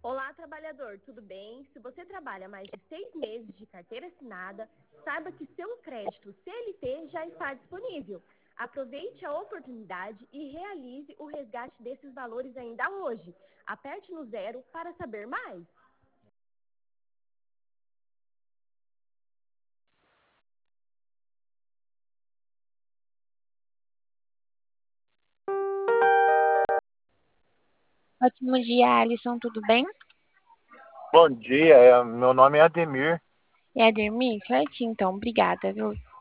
Olá, trabalhador, tudo bem? Se você trabalha mais de 6 meses de carteira assinada, saiba que seu crédito CLT já está disponível. Aproveite a oportunidade e realize o resgate desses valores ainda hoje. Aperte no 0 para saber mais. Ótimo dia, Alisson, tudo bem? Bom dia, meu nome é Ademir. É Ademir? Certinho, então, obrigada, viu?